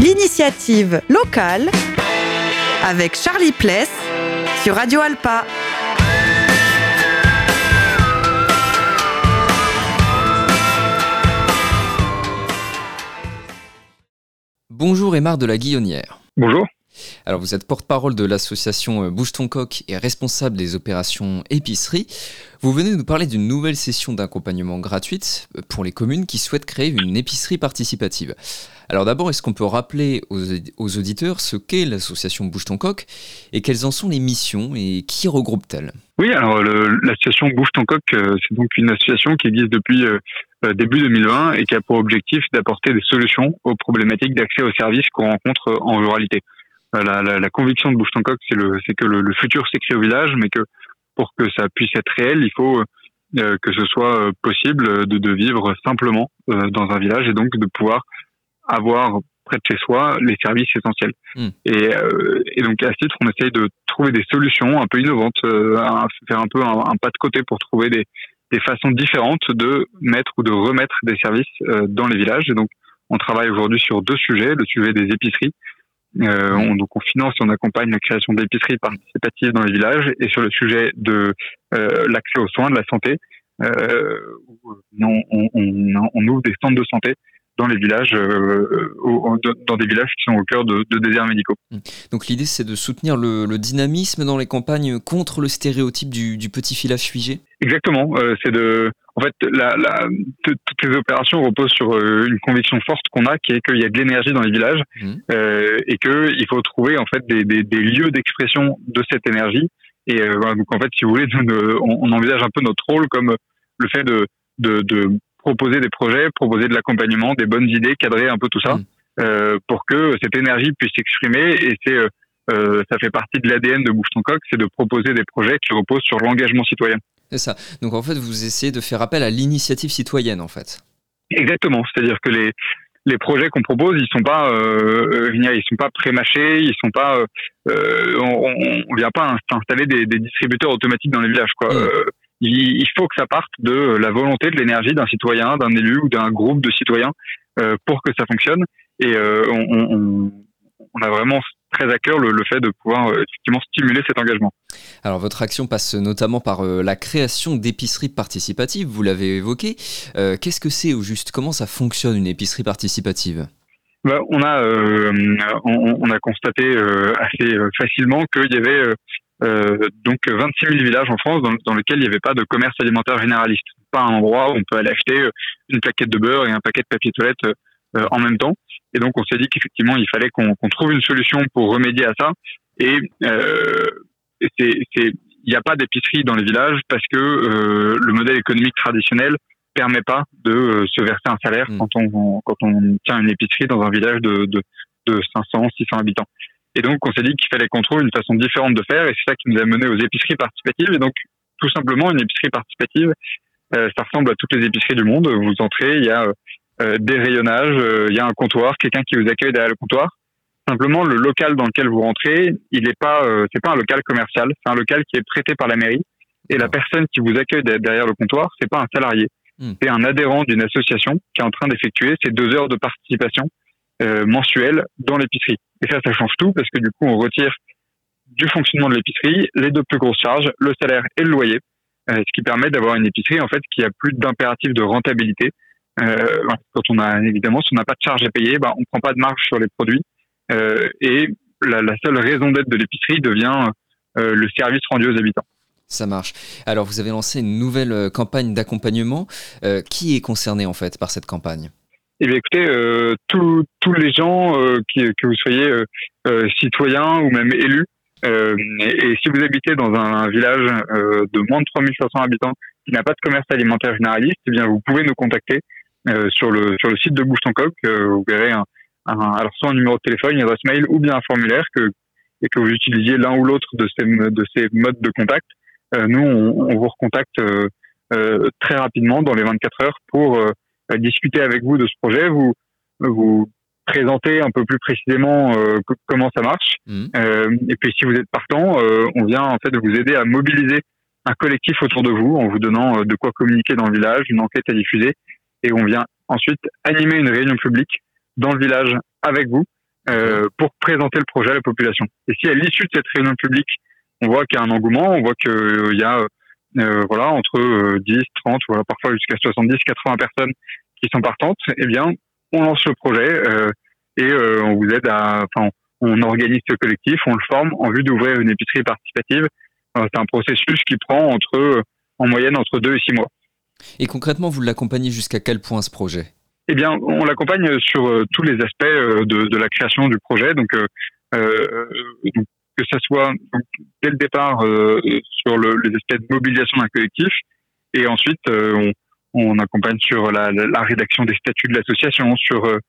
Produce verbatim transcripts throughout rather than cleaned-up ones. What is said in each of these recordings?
L'initiative locale avec Charlie Pless sur Radio Alpa. Bonjour Aymar de la Guillonnière. Bonjour. Alors vous êtes porte-parole de l'association Bouge ton coq et responsable des opérations épicerie. Vous venez nous parler d'une nouvelle session d'accompagnement gratuite pour les communes qui souhaitent créer une épicerie participative. Alors d'abord, est-ce qu'on peut rappeler aux, aux auditeurs ce qu'est l'association Bouge ton coq et quelles en sont les missions et qui regroupe-t-elle ? Oui, alors le, l'association Bouge ton coq, euh, c'est donc une association qui existe depuis euh, début deux mille vingt et qui a pour objectif d'apporter des solutions aux problématiques d'accès aux services qu'on rencontre en ruralité. La, la, la conviction de Bouge ton coq, c'est, le, c'est que le, le futur s'écrit au village, mais que pour que ça puisse être réel, il faut euh, que ce soit possible de, de vivre simplement euh, dans un village et donc de pouvoir avoir près de chez soi les services essentiels. Mmh. Et, euh, et donc à ce titre, on essaye de trouver des solutions un peu innovantes, euh, à faire un peu un, un pas de côté pour trouver des, des façons différentes de mettre ou de remettre des services euh, dans les villages. Et donc on travaille aujourd'hui sur deux sujets, le sujet des épiceries. Euh, on, donc on finance et on accompagne la création d'épiceries participatives dans les villages, et sur le sujet de euh, l'accès aux soins, de la santé, euh, on, on, on, on ouvre des centres de santé dans les villages, euh, au, dans des villages qui sont au cœur de, de déserts médicaux. Donc l'idée, c'est de soutenir le, le dynamisme dans les campagnes contre le stéréotype du, du petit village figé. Exactement. Euh, c'est de, en fait, la, la, toutes les opérations reposent sur euh, une conviction forte qu'on a, qui est qu'il y a de l'énergie dans les villages, mmh. euh, et que il faut trouver en fait des, des, des lieux d'expression de cette énergie. Et euh, voilà, donc en fait, si vous voulez, de, on, on envisage un peu notre rôle comme le fait de, de, de proposer des projets, proposer de l'accompagnement, des bonnes idées, cadrer un peu tout ça, mmh. euh, pour que cette énergie puisse s'exprimer. Et c'est, euh, ça fait partie de l'A D N de Bouge ton coq, c'est de proposer des projets qui reposent sur l'engagement citoyen. C'est ça. Donc en fait, vous essayez de faire appel à l'initiative citoyenne, en fait. Exactement. C'est-à-dire que les les projets qu'on propose, ils sont pas, euh, ils sont pas pré-mâchés, ils sont pas, euh, on, on vient pas installer des, des distributeurs automatiques dans les villages, quoi. Mmh. Euh, il faut que ça parte de la volonté, de l'énergie d'un citoyen, d'un élu ou d'un groupe de citoyens euh, pour que ça fonctionne. Et euh, on, on, on a vraiment très à cœur le, le fait de pouvoir euh, effectivement stimuler cet engagement. Alors votre action passe notamment par euh, la création d'épiceries participatives, vous l'avez évoqué. Euh, qu'est-ce que c'est au juste ? Comment ça fonctionne une épicerie participative ? Ben, on a euh, on, on a constaté euh, assez facilement qu'il y avait euh, Euh, donc vingt-six mille villages en France dans, dans lesquels il n'y avait pas de commerce alimentaire généraliste, pas un endroit où on peut aller acheter une plaquette de beurre et un paquet de papier toilette euh, en même temps. Et donc on s'est dit qu'effectivement il fallait qu'on, qu'on trouve une solution pour remédier à ça. Et, euh, et c'est, c'est, il n'y a pas d'épicerie dans les villages parce que euh, le modèle économique traditionnel permet pas de euh, se verser un salaire mmh. quand on quand on tient une épicerie dans un village de de, de cinq cents, six cents habitants. Et donc, on s'est dit qu'il fallait qu'on trouve une façon différente de faire, et c'est ça qui nous a mené aux épiceries participatives. Et donc, tout simplement, une épicerie participative, euh, ça ressemble à toutes les épiceries du monde. Vous entrez, il y a euh, des rayonnages, euh, il y a un comptoir, quelqu'un qui vous accueille derrière le comptoir. Simplement, le local dans lequel vous rentrez, il est pas, euh, c'est pas un local commercial, c'est un local qui est prêté par la mairie. Et la personne qui vous accueille derrière le comptoir, c'est pas un salarié, mmh. c'est un adhérent d'une association qui est en train d'effectuer ses deux heures de participation euh, mensuelle dans l'épicerie. Et ça, ça change tout parce que du coup, on retire du fonctionnement de l'épicerie les deux plus grosses charges, le salaire et le loyer, euh, ce qui permet d'avoir une épicerie en fait qui a plus d'impératif de rentabilité. Euh, quand on a évidemment, si on n'a pas de charge à payer, bah, on prend pas de marge sur les produits euh, et la, la seule raison d'être de l'épicerie devient euh, le service rendu aux habitants. Ça marche. Alors, vous avez lancé une nouvelle campagne d'accompagnement. Euh, qui est concerné en fait par cette campagne ? Eh bien, écoutez, euh, tous tous les gens, euh, qui, que vous soyez euh, euh, citoyens ou même élus, euh, et, et si vous habitez dans un, un village euh, de moins de trois mille cinq cents habitants qui n'a pas de commerce alimentaire généraliste, eh bien, vous pouvez nous contacter euh, sur le sur le site de Bouge ton coq. Euh, vous verrez un, un, alors soit un numéro de téléphone, une adresse mail ou bien un formulaire que et que vous utilisiez l'un ou l'autre de ces de ces modes de contact. Euh, nous, on, on vous recontacte euh, euh, très rapidement dans les vingt-quatre heures pour euh, discuter avec vous de ce projet, vous vous présenter un peu plus précisément euh, c- comment ça marche. Mmh. Euh, et puis si vous êtes partant, euh, on vient en fait vous aider à mobiliser un collectif autour de vous en vous donnant euh, de quoi communiquer dans le village, une enquête à diffuser, et on vient ensuite animer une réunion publique dans le village avec vous euh, pour présenter le projet à la population. Et si à l'issue de cette réunion publique, on voit qu'il y a un engouement, on voit qu'il euh, y a euh, voilà, entre euh, dix, trente, voilà, parfois jusqu'à soixante-dix, quatre-vingts personnes qui sont partantes, eh bien, on lance le projet euh, et euh, on vous aide à... Enfin, on organise ce collectif, on le forme en vue d'ouvrir une épicerie participative. Euh, c'est un processus qui prend entre, en moyenne entre deux et six mois. Et concrètement, vous l'accompagnez jusqu'à quel point ce projet ? Eh bien, on l'accompagne sur euh, tous les aspects euh, de, de la création du projet. Donc, euh, euh, donc que ça soit donc, dès le départ euh, sur le, les aspects de mobilisation d'un collectif, et ensuite euh, on, on accompagne sur la, la, la rédaction des statuts de l'association, sur euh,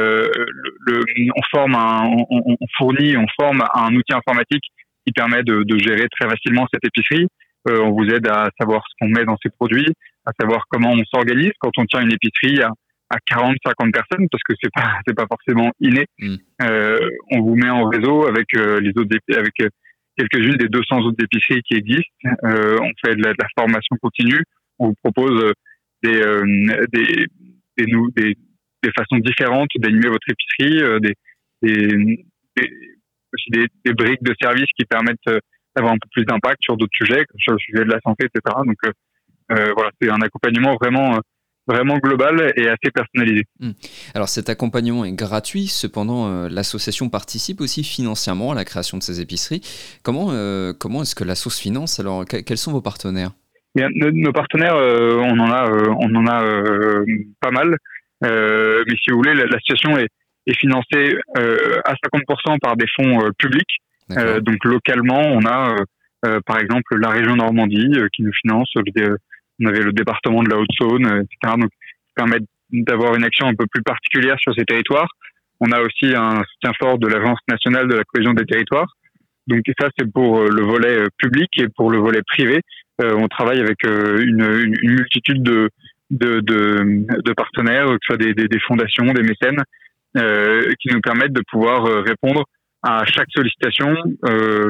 le, le, on forme, un, on, on fournit, on forme un outil informatique qui permet de, de gérer très facilement cette épicerie. Euh, on vous aide à savoir ce qu'on met dans ces produits, à savoir comment on s'organise quand on tient une épicerie à, à quarante, cinquante personnes, parce que c'est pas, c'est pas forcément inné. Mmh. Euh, on vous met en réseau avec euh, les autres, avec euh, quelques-unes des deux cents autres épiceries qui existent. Euh, on fait de la, de la formation continue. On vous propose des, euh, des, des, des, des, des façons différentes d'animer votre épicerie, euh, des, des, des, aussi des, des briques de services qui permettent d'avoir un peu plus d'impact sur d'autres sujets, comme sur le sujet de la santé, et cetera. Donc euh, voilà, c'est un accompagnement vraiment vraiment global et assez personnalisé. Mmh. Alors cet accompagnement est gratuit, cependant euh, l'association participe aussi financièrement à la création de ces épiceries. Comment, euh, comment est-ce que l'asso se finance ? Alors que, quels sont vos partenaires ? Bien, nos, nos partenaires, euh, on en a, euh, on en a euh, pas mal, euh, mais si vous voulez, l'association est, est financée euh, à cinquante pour cent par des fonds euh, publics. Euh, donc localement, on a euh, par exemple la région Normandie euh, qui nous finance. Euh, On avait le département de la Haute-Saône, et cetera. Donc, ça permet d'avoir une action un peu plus particulière sur ces territoires. On a aussi un soutien fort de l'Agence nationale de la cohésion des territoires. Donc, ça, c'est pour le volet public, et pour le volet privé, euh, on travaille avec euh, une, une, une multitude de, de, de, de partenaires, que ce soit des, des, des fondations, des mécènes, euh, qui nous permettent de pouvoir répondre à chaque sollicitation, euh,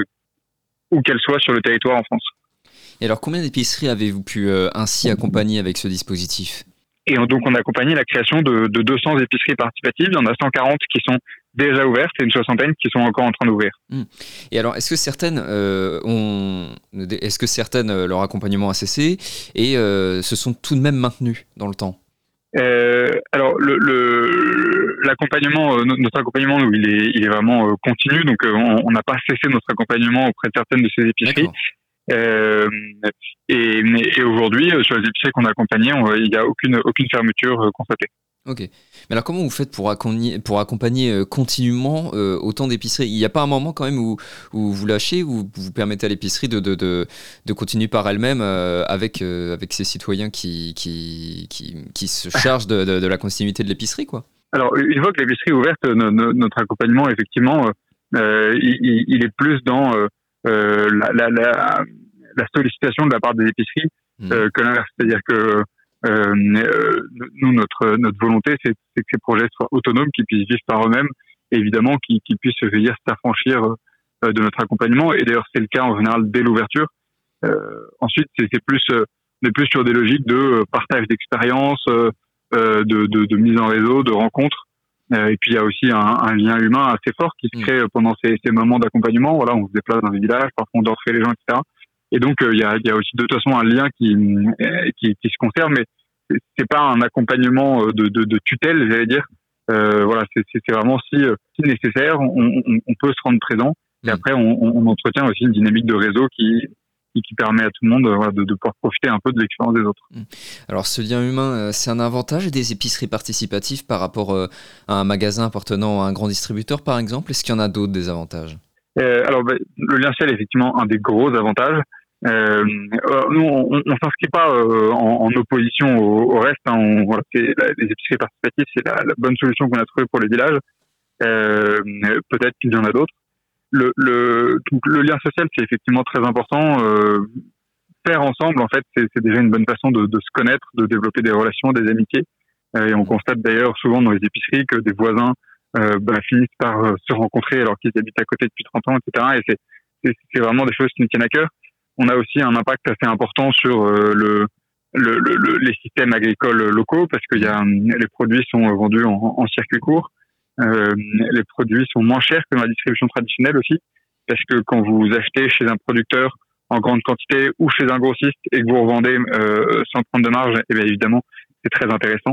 où qu'elle soit sur le territoire en France. Et alors, combien d'épiceries avez-vous pu euh, ainsi accompagner avec ce dispositif ? Et donc, on a accompagné la création de, de deux cents épiceries participatives. Il y en a cent quarante qui sont déjà ouvertes et une soixantaine qui sont encore en train d'ouvrir. Mmh. Et alors, est-ce que certaines euh, ont, est-ce que certaines euh, leur accompagnement a cessé et euh, se sont tout de même maintenues dans le temps ? euh, Alors, le, le, l'accompagnement, euh, notre accompagnement, nous, il est, il est vraiment euh, continu. Donc, euh, on n'a pas cessé notre accompagnement auprès de certaines de ces épiceries. D'accord. Euh, et, et aujourd'hui, sur les épiceries qu'on a accompagnées, on, il n'y a aucune, aucune fermeture euh, constatée. Ok. Mais alors, comment vous faites pour accompagner, pour accompagner euh, continuellement euh, autant d'épiceries ? Il n'y a pas un moment quand même où, où vous lâchez, où vous permettez à l'épicerie de, de, de, de continuer par elle-même euh, avec, euh, avec ces citoyens qui, qui, qui, qui se chargent de, de, de la continuité de l'épicerie, quoi ? Alors, une fois que l'épicerie est ouverte, no, no, notre accompagnement, effectivement, euh, il, il est plus dans... Euh, Euh, la, la, la, la sollicitation de la part des épiceries mmh. euh, que l'inverse. C'est-à-dire que euh, euh, nous, notre, notre volonté, c'est, c'est que ces projets soient autonomes, qu'ils puissent vivre par eux-mêmes, et évidemment qu'ils, qu'ils puissent se dire s'affranchir euh, de notre accompagnement. Et d'ailleurs, c'est le cas en général dès l'ouverture. Euh, ensuite, c'est, c'est plus, euh, on est plus sur des logiques de partage d'expérience, euh, de, de, de mise en réseau, de rencontres. Euh, et puis il y a aussi un, un lien humain assez fort qui se crée pendant ces, ces moments d'accompagnement. Voilà, on se déplace dans les villages, parfois on dort chez les gens, et cetera. Et donc euh, il y a, il y a aussi de toute façon un lien qui, qui, qui se conserve, mais c'est, c'est pas un accompagnement de, de, de tutelle, j'allais dire. Euh, voilà, c'est, c'est vraiment si, si nécessaire, on, on, on peut se rendre présent. Et après, on, on entretient aussi une dynamique de réseau qui qui permet à tout le monde voilà, de, de pouvoir profiter un peu de l'expérience des autres. Alors ce lien humain, c'est un avantage des épiceries participatives par rapport à un magasin appartenant à un grand distributeur par exemple ? Est-ce qu'il y en a d'autres des avantages ? euh, Alors ben, le lien social est effectivement un des gros avantages. Euh, nous, on ne s'inscrit pas euh, en, en opposition au, au reste. Hein. On, voilà, c'est la, les épiceries participatives, c'est la, la bonne solution qu'on a trouvée pour les villages. Euh, peut-être qu'il y en a d'autres. Le, le, le lien social, c'est effectivement très important. Euh, faire ensemble, en fait, c'est, c'est déjà une bonne façon de, de se connaître, de développer des relations, des amitiés. Euh, et on constate d'ailleurs souvent dans les épiceries que des voisins euh, bah, finissent par euh, se rencontrer alors qu'ils habitent à côté depuis trente ans, et cetera. Et c'est, c'est, c'est vraiment des choses qui nous tiennent à cœur. On a aussi un impact assez important sur euh, le, le, le, les systèmes agricoles locaux parce que y a, les produits sont vendus en, en circuit court. Euh, les produits sont moins chers que dans la distribution traditionnelle aussi, parce que quand vous achetez chez un producteur en grande quantité ou chez un grossiste et que vous revendez euh, sans prendre de marge, eh bien évidemment, c'est très intéressant.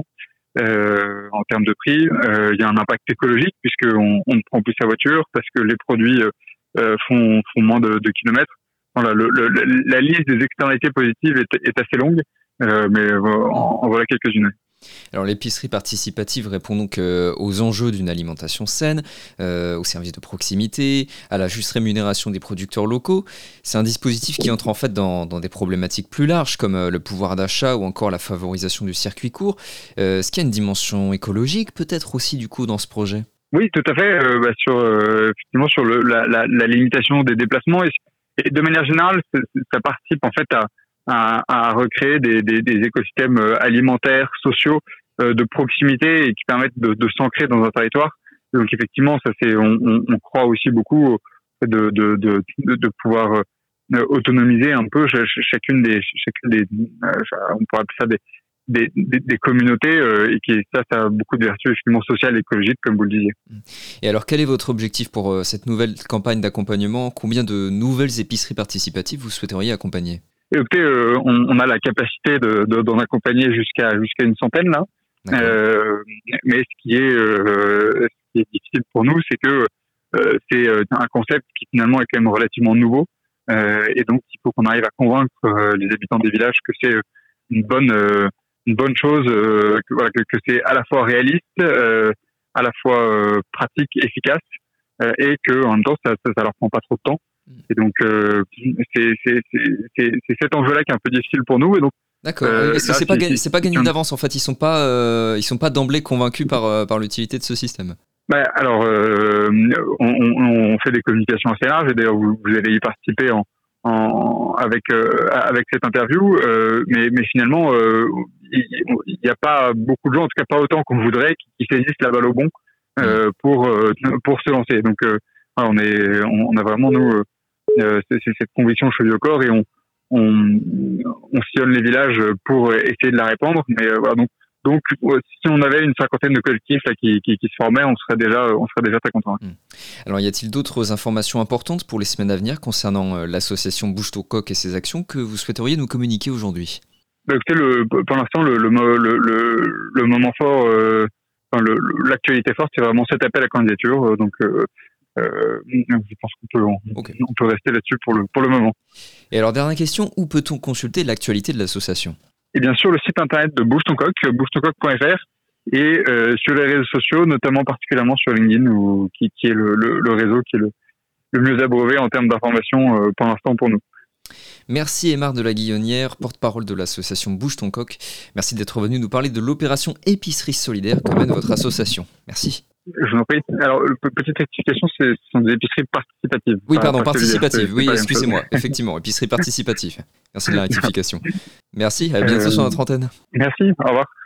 Euh, en termes de prix, euh, il y a un impact écologique puisqu'on on ne prend plus sa voiture, parce que les produits euh, font, font moins de, de kilomètres. Voilà, le, le, la liste des externalités positives est, est assez longue, euh, mais en, en voilà quelques-unes. Alors l'épicerie participative répond donc euh, aux enjeux d'une alimentation saine, euh, aux services de proximité, à la juste rémunération des producteurs locaux. C'est un dispositif qui entre en fait dans, dans des problématiques plus larges comme euh, le pouvoir d'achat ou encore la favorisation du circuit court. Euh, est-ce qu'il y a une dimension écologique peut-être aussi du coup dans ce projet ? Oui, tout à fait. Euh, bah, sur euh, effectivement sur le, la, la, la limitation des déplacements et, et de manière générale, ça participe en fait à À, à recréer des, des, des écosystèmes alimentaires, sociaux, euh, de proximité et qui permettent de, de s'ancrer dans un territoire. Donc effectivement, ça c'est, on, on, on croit aussi beaucoup de, de, de, de, de pouvoir euh, autonomiser un peu chacune des, chacune des, euh, on pourrait appeler ça des, des, des, des communautés euh, et qui ça, ça a beaucoup de vertus effectivement sociales et écologiques comme vous le disiez. Et alors, quel est votre objectif pour euh, cette nouvelle campagne d'accompagnement ? Combien de nouvelles épiceries participatives vous souhaiteriez accompagner ? Écoutez, euh, on, on a la capacité de, de, d'en accompagner jusqu'à jusqu'à une centaine là. Euh, mais ce qui est euh, ce qui est difficile pour nous, c'est que euh, c'est un concept qui finalement est quand même relativement nouveau, euh, et donc il faut qu'on arrive à convaincre euh, les habitants des villages que c'est une bonne euh, une bonne chose, euh, que, voilà, que, que c'est à la fois réaliste, euh, à la fois euh, pratique, efficace, euh, et que en même temps ça, ça ça leur prend pas trop de temps. Et donc, euh, c'est, c'est, c'est, c'est cet enjeu-là qui est un peu difficile pour nous. Et donc, d'accord. Euh, Est-ce que là, c'est pas, si, c'est pas gagné si, d'avance en fait. Ils sont pas, euh, ils sont pas d'emblée convaincus par euh, par l'utilité de ce système. Bah, alors, euh, on, on, on fait des communications assez larges. Et d'ailleurs, vous, vous allez y participer en, en avec euh, avec cette interview. Euh, mais, mais finalement, euh, il n'y a pas beaucoup de gens, en tout cas pas autant qu'on voudrait, qui, qui saisissent la balle au bon euh, pour euh, pour se lancer. Donc, euh, on est, on, on a vraiment nous. Euh, Euh, c'est, c'est cette conviction cheville au corps et on, on, on sillonne les villages pour essayer de la répandre. Mais euh, voilà, donc, donc si on avait une cinquantaine de collectifs là, qui, qui, qui se formaient, on serait déjà, on serait déjà très content. Mmh. Alors, y a-t-il d'autres informations importantes pour les semaines à venir concernant euh, l'association Bouge ton coq et ses actions que vous souhaiteriez nous communiquer aujourd'hui ? Bah, écoutez, le, pour l'instant, le, le, le, le, le moment fort, euh, enfin, le, l'actualité forte, c'est vraiment cet appel à candidature. Euh, donc euh, Euh, je pense qu'on peut, on, okay. on peut rester là-dessus pour le, pour le moment. Et alors, dernière question, où peut-on consulter l'actualité de l'association ? Et bien sûr, le site internet de Bouge ton coq, bouge ton coq point f r, et euh, sur les réseaux sociaux, notamment particulièrement sur LinkedIn, où, qui, qui est le, le, le réseau qui est le, le mieux abreuvé en termes d'information euh, pour l'instant pour nous. Merci Aymar de la Guillonnière, porte-parole de l'association Bouge ton coq. Merci d'être venu nous parler de l'opération épicerie solidaire que mène votre association. Merci. Je vous en prie. Alors, petite rectification, ce sont des épiceries participatives. Oui, pardon, participatives. Oui, excusez-moi. Effectivement, épicerie participative. Merci de la rectification. Merci, à bientôt euh, sur notre antenne. Merci, au revoir.